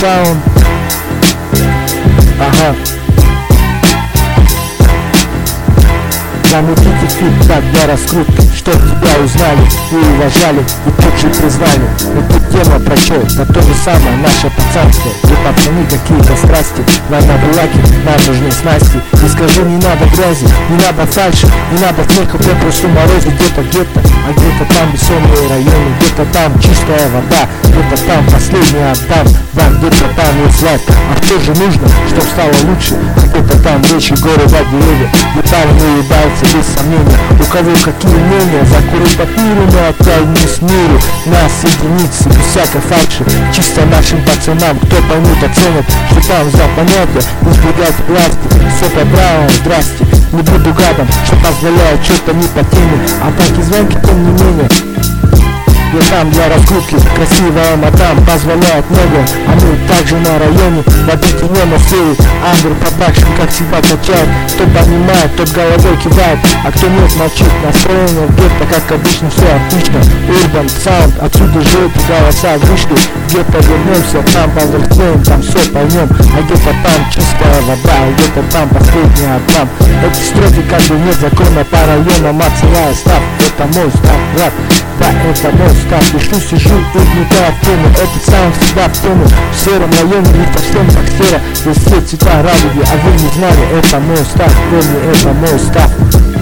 саунд. Ага. Замутите фит так для раскрутки, чтоб тебя узнали и уважали, и тут же признали. И тут тема про чё, да то же самое наше пацанство. И пацаны какие-то страсти, нам надо лаки, нам нужны снасти. И скажи, не надо грязи, не надо фальши, не надо смеха, попросту морозе. Где-то, а где-то там бессонные районы, где-то там чистая вода, где-то там последний отдам вам, где-то там есть лайф. А что же нужно, чтоб стало лучше? Где-то там речи, горы, да, деревья, где там не ебаются без сомнения. У кого какие мнения, закуры по пиру, но опять не с миру. Нас единицы, без всякой фальши, чисто нашим пацанам, кто поймут, оценит, что там за понятие, избегать власти, все по-правому, здрасте. Не буду гадом, что позволяет что-то не по теме, а так и звонки тем не менее. Я там для раскрутки, красивая мадам позволяет много. А мы также на районе, водите не на силе. Андер Продакшн, как всегда, качает. Кто понимает, тот головой кидает, а кто нет, молчит. Настроение в гетто, как обычно, все отлично. Urban Sound, отсюда живут голоса вышли. Где-то вернемся, там повзрослеем, там все поймем. А где-то там чистая вода, а где-то там последний отдам. Эти строки как бы нет закона по районам, отсылая став. Это мой став, брат, да, это мой став. Пишу, сижу и вникаю в тему. Этот саунд всегда в тему. В сером районе не совсем как сера. Здесь все цвета радуги, а вы не знали, это мой став. Помни, это мой став.